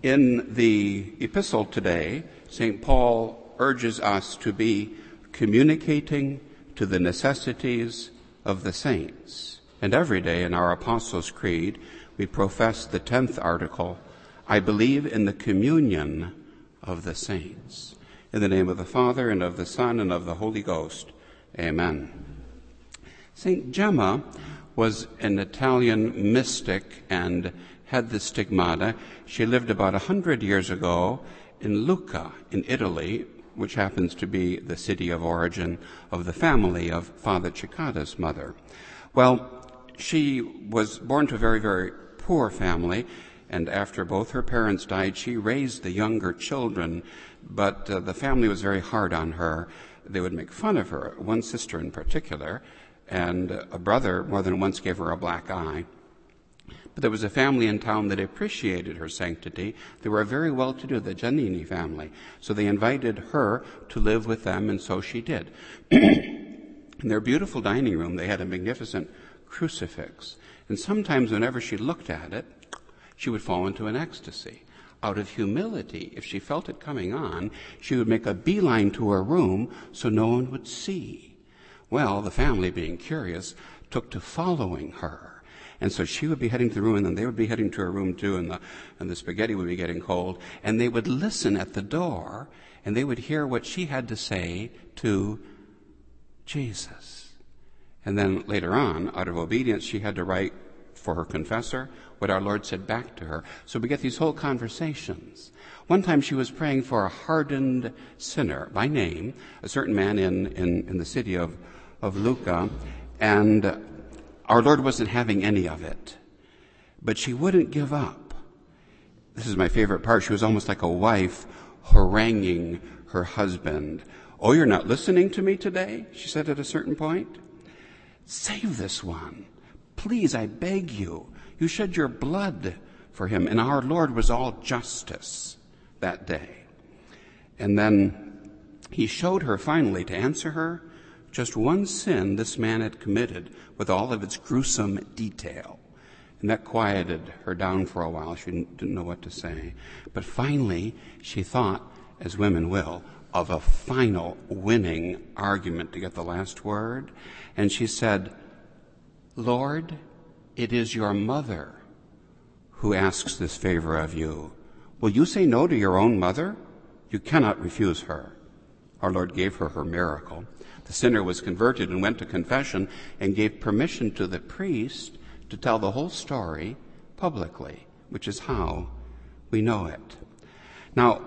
In the epistle today, St. Paul urges us to be communicating to the necessities of the saints. And every day in our Apostles' Creed, we profess the 10th article, I believe in the communion of the saints. In the name of the Father, and of the Son, and of the Holy Ghost. Amen. St. Gemma was an Italian mystic and had the stigmata. She lived about 100 years ago in Lucca, in Italy, which happens to be the city of origin of the family of Father Cicada's mother. Well, she was born to a very, very poor family, and after both her parents died, she raised the younger children, but the family was very hard on her. They would make fun of her, one sister in particular, and a brother more than once gave her a black eye. But there was a family in town that appreciated her sanctity. They were very well-to-do, the Giannini family. So they invited her to live with them, and so she did. In their beautiful dining room, they had a magnificent crucifix. And sometimes whenever she looked at it, she would fall into an ecstasy. Out of humility, if she felt it coming on, she would make a beeline to her room so no one would see. Well, the family, being curious, took to following her. And so she would be heading to the room, and then they would be heading to her room too, and the spaghetti would be getting cold. And they would listen at the door, and they would hear what she had to say to Jesus. And then later on, out of obedience, she had to write for her confessor what our Lord said back to her. So we get these whole conversations. One time she was praying for a hardened sinner by name, a certain man in the city of Lucca, and our Lord wasn't having any of it. But she wouldn't give up. This is my favorite part. She was almost like a wife haranguing her husband. Oh, you're not listening to me today? She said at a certain point. Save this one. Please, I beg you. You shed your blood for him. And our Lord was all justice that day. And then he showed her finally, to answer her, just one sin this man had committed with all of its gruesome detail. And that quieted her down for a while. She didn't know what to say. But finally, she thought, as women will, of a final winning argument to get the last word. And she said, Lord, it is your mother who asks this favor of you. Will you say no to your own mother? You cannot refuse her. Our Lord gave her her miracle. The sinner was converted and went to confession and gave permission to the priest to tell the whole story publicly, which is how we know it. Now,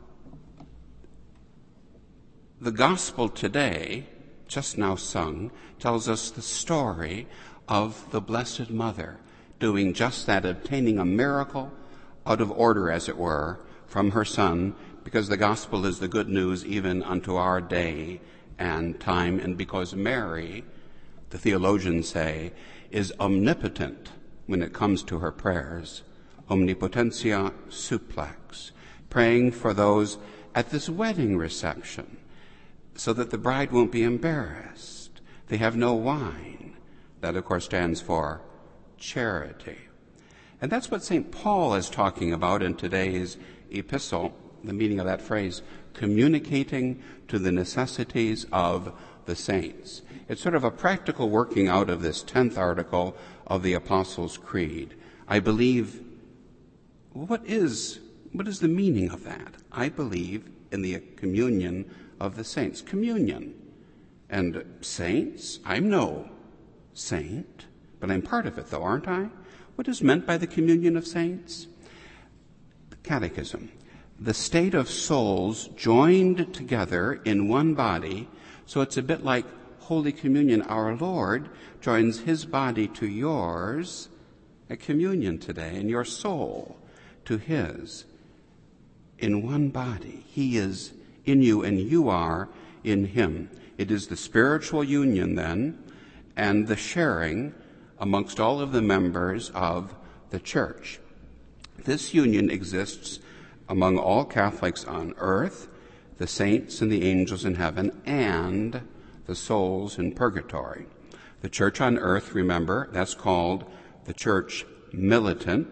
the gospel today, just now sung, tells us the story of the Blessed Mother doing just that, obtaining a miracle out of order, as it were, from her Son, because the gospel is the good news even unto our day and time, and because Mary, the theologians say, is omnipotent when it comes to her prayers, omnipotentia supplex, praying for those at this wedding reception so that the bride won't be embarrassed. They have no wine. That, of course, stands for charity. And that's what St. Paul is talking about in today's epistle, the meaning of that phrase, communicating to the necessities of the saints. It's sort of a practical working out of this 10th article of the Apostles' Creed. I believe, what is the meaning of that? I believe in the communion of the saints. Communion. And saints, I'm no saint, but I'm part of it though, aren't I? What is meant by the communion of saints? The Catechism. The state of souls joined together in one body, so it's a bit like Holy Communion. Our Lord joins his body to yours at communion today, and your soul to his in one body. He is in you, and you are in him. It is the spiritual union, then, and the sharing amongst all of the members of the church. This union exists among all Catholics on earth, the saints and the angels in heaven, and the souls in purgatory. The church on earth, remember, that's called the church militant,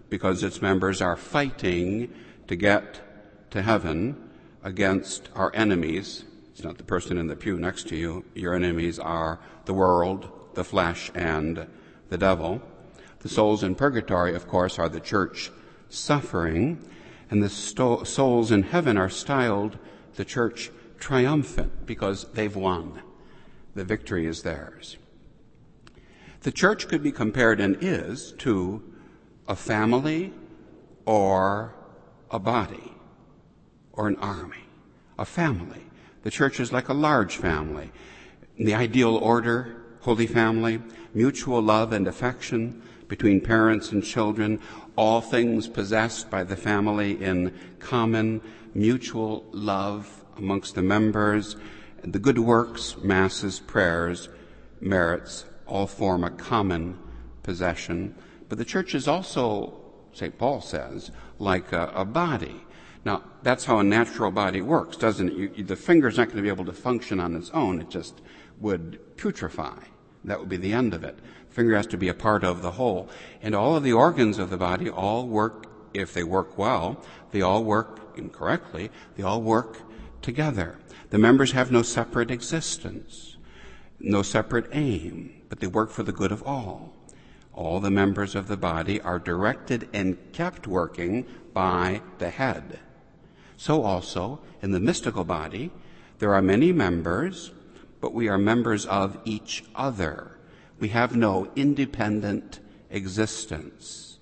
because its members are fighting to get to heaven against our enemies. It's not the person in the pew next to you. Your enemies are the world, the flesh, and the devil. The souls in purgatory, of course, are the church suffering, and the souls in heaven are styled the church triumphant because they've won. The victory is theirs. The church could be compared, and is, to a family or a body or an army. A family. The church is like a large family. In the ideal order, Holy Family, mutual love and affection between parents and children, all things possessed by the family in common, mutual love amongst the members, the good works, masses, prayers, merits, all form a common possession. But the church is also, St. Paul says, like a body. Now, that's how a natural body works, doesn't it? The finger's not going to be able to function on its own. It just would putrefy. That would be the end of it. The finger has to be a part of the whole. And all of the organs of the body all work, if they work well, they all work incorrectly, they all work together. The members have no separate existence, no separate aim, but they work for the good of all. All the members of the body are directed and kept working by the head. So also, in the mystical body, there are many members, but we are members of each other. We have no independent existence.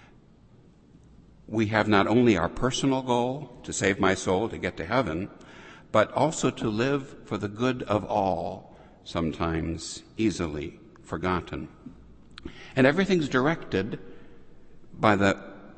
We have not only our personal goal, to save my soul, to get to heaven, but also to live for the good of all, sometimes easily forgotten. And everything's directed by the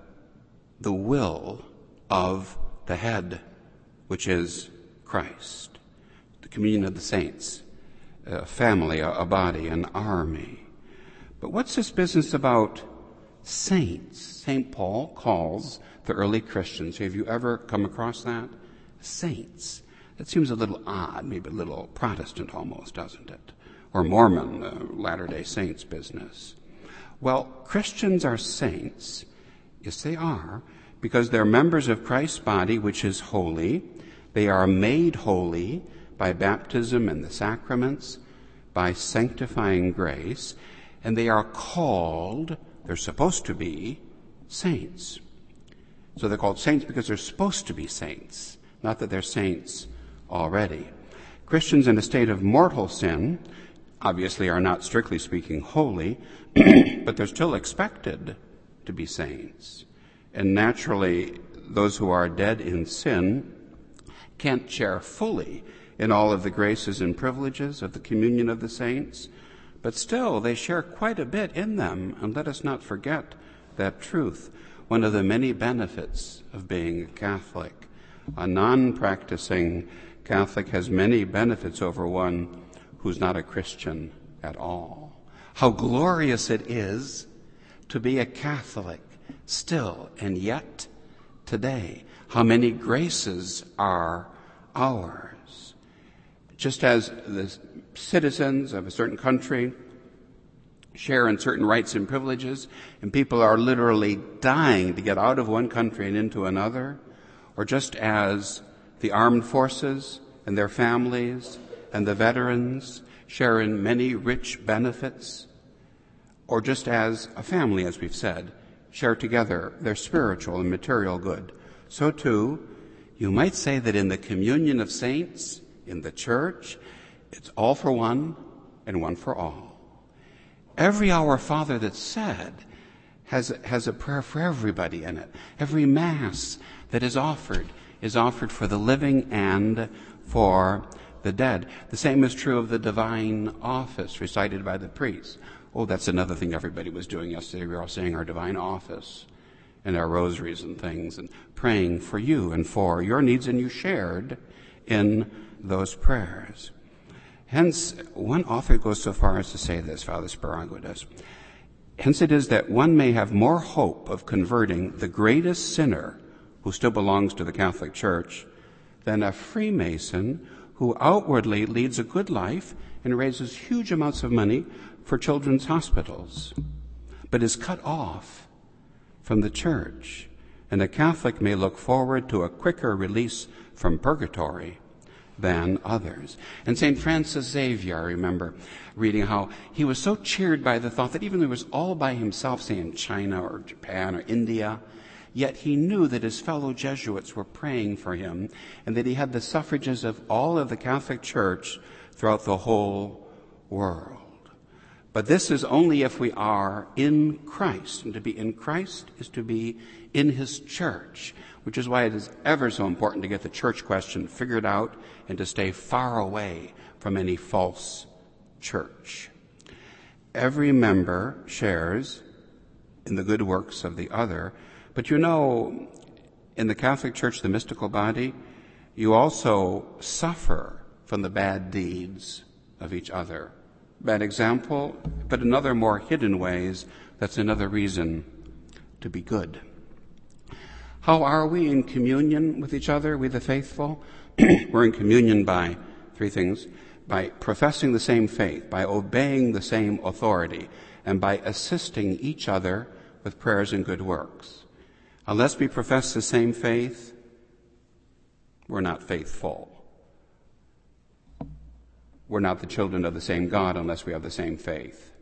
will of the head, which is Christ. The communion of the saints, a family, a body, an army. But what's this business about saints? St. Paul calls the early Christians, have you ever come across that? Saints. That seems a little odd, maybe a little Protestant almost, doesn't it? Or Mormon, Latter-day Saints business. Well, Christians are saints. Yes, they are, because they're members of Christ's body, which is holy. They are made holy by baptism and the sacraments, by sanctifying grace, and they are called, they're supposed to be, saints. So they're called saints because they're supposed to be saints, not that they're saints already. Christians in a state of mortal sin obviously are not, strictly speaking, holy, but they're still expected to be saints. And naturally, those who are dead in sin can't share fully in all of the graces and privileges of the communion of the saints, but still they share quite a bit in them, and let us not forget that truth. One of the many benefits of being a Catholic. A non-practicing Catholic has many benefits over one who's not a Christian at all. How glorious it is to be a Catholic still and yet today. How many graces are ours. Just as the citizens of a certain country share in certain rights and privileges, and people are literally dying to get out of one country and into another, or just as the armed forces and their families and the veterans share in many rich benefits, or just as a family, as we've said, share together their spiritual and material good, so too, you might say that in the communion of saints, in the church, it's all for one and one for all. Every Our Father that's said has a prayer for everybody in it. Every Mass that is offered for the living and for the dead. The same is true of the divine office recited by the priest. Oh, that's another thing everybody was doing yesterday. We were all saying our divine office and our rosaries and things and praying for you and for your needs, and you shared in those prayers. Hence, one author goes so far as to say this, Father Sparago does. Hence it is that one may have more hope of converting the greatest sinner who still belongs to the Catholic Church than a Freemason who outwardly leads a good life and raises huge amounts of money for children's hospitals, but is cut off from the church. And a Catholic may look forward to a quicker release from purgatory than others. And St. Francis Xavier, I remember reading how he was so cheered by the thought that even though he was all by himself, say in China or Japan or India, yet he knew that his fellow Jesuits were praying for him and that he had the suffrages of all of the Catholic Church throughout the whole world. But this is only if we are in Christ. And to be in Christ is to be in his church, which is why it is ever so important to get the church question figured out and to stay far away from any false church. Every member shares in the good works of the other. But you know, in the Catholic Church, the mystical body, you also suffer from the bad deeds of each other. Bad example, but in other more hidden ways, that's another reason to be good. How are we in communion with each other, we the faithful? We're in communion by three things: by professing the same faith, by obeying the same authority, and by assisting each other with prayers and good works. Unless we profess the same faith, we're not faithful. We're not the children of the same God unless we have the same faith.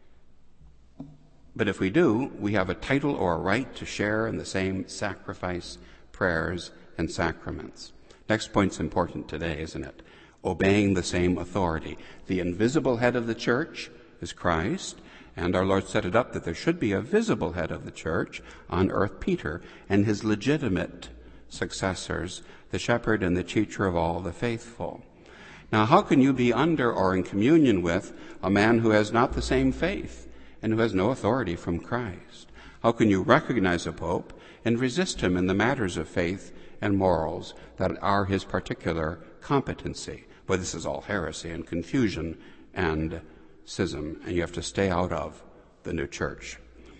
But if we do, we have a title or a right to share in the same sacrifice, prayers, and sacraments. Next point's important today, isn't it? Obeying the same authority. The invisible head of the church is Christ, and our Lord set it up that there should be a visible head of the church on earth, Peter, and his legitimate successors, the shepherd and the teacher of all the faithful. Now, how can you be under or in communion with a man who has not the same faith and who has no authority from Christ? How can you recognize a pope and resist him in the matters of faith and morals that are his particular competency? Well, this is all heresy and confusion and schism, and you have to stay out of the new church.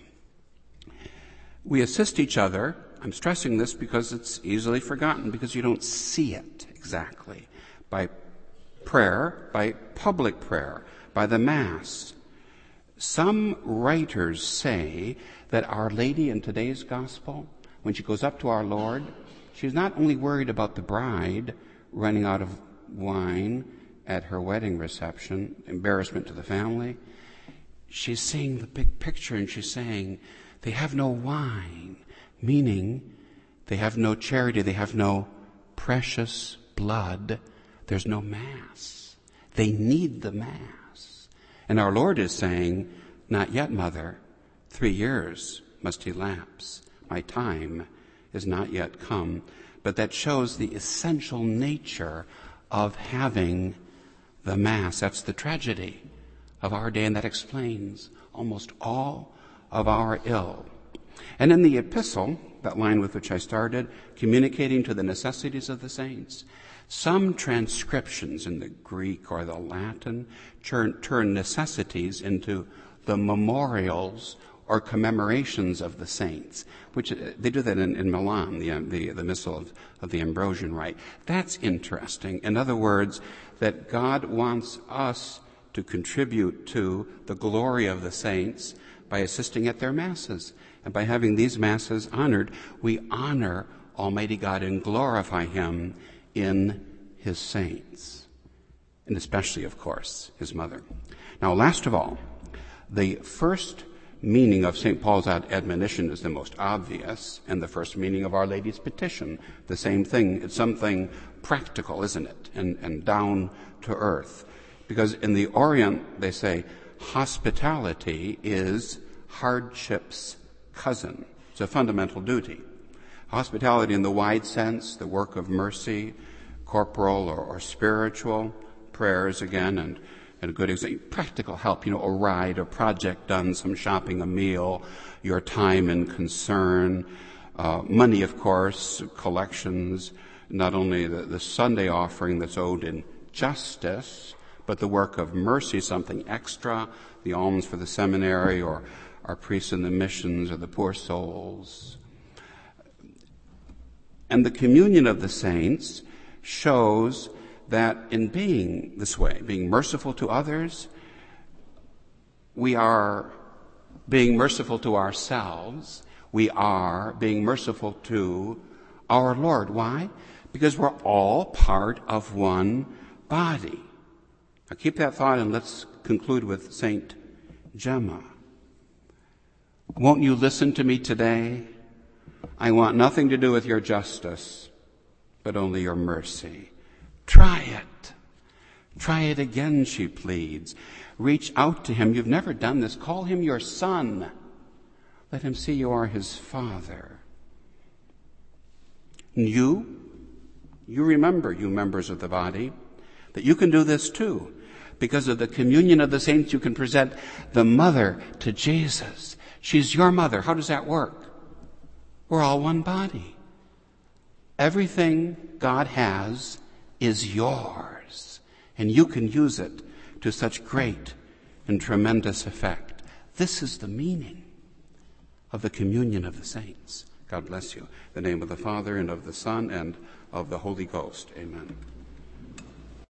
We assist each other. I'm stressing this because it's easily forgotten, because you don't see it exactly. By prayer, by public prayer, by the Mass. Some writers say that Our Lady in today's gospel, when she goes up to our Lord, she's not only worried about the bride running out of wine at her wedding reception, embarrassment to the family. She's seeing the big picture, and she's saying, they have no wine, meaning they have no charity, they have no precious blood. There's no Mass. They need the Mass. And our Lord is saying, not yet, Mother. 3 years must elapse. My time is not yet come. But that shows the essential nature of having the Mass. That's the tragedy of our day, and that explains almost all of our ill. And in the epistle, that line with which I started, communicating to the necessities of the saints, some transcriptions in the Greek or the Latin turn necessities into the memorials or commemorations of the saints, which they do that in Milan, the Missal of the Ambrosian Rite. That's interesting. In other words, that God wants us to contribute to the glory of the saints by assisting at their Masses. And by having these Masses honored, we honor Almighty God and glorify Him in his saints, and especially, of course, his mother. Now, last of all, the first meaning of St. Paul's admonition is the most obvious, and the first meaning of Our Lady's petition, the same thing. It's something practical, isn't it, and down to earth. Because in the Orient, they say, hospitality is hardship's cousin. It's a fundamental duty. Hospitality in the wide sense, the work of mercy, corporal or spiritual, prayers again, and a good example, practical help, a ride, a project done, some shopping, a meal, your time and concern, money, of course, collections, not only the Sunday offering that's owed in justice, but the work of mercy, something extra, the alms for the seminary or our priests in the missions or the poor souls. And the communion of the saints shows that in being this way, being merciful to others, we are being merciful to ourselves. we are being merciful to our Lord. Why? Because we're all part of one body. Now keep that thought and let's conclude with Saint Gemma. Won't you listen to me today? I want nothing to do with your justice, but only your mercy. Try it. Try it again, she pleads. Reach out to him. You've never done this. Call him your son. Let him see you are his father. And you remember, you members of the body, that you can do this too. Because of the communion of the saints, you can present the mother to Jesus. She's your mother. How does that work? We're all one body. Everything God has is yours, and you can use it to such great and tremendous effect. This is the meaning of the communion of the saints. God bless you. In the name of the Father, and of the Son, and of the Holy Ghost. Amen.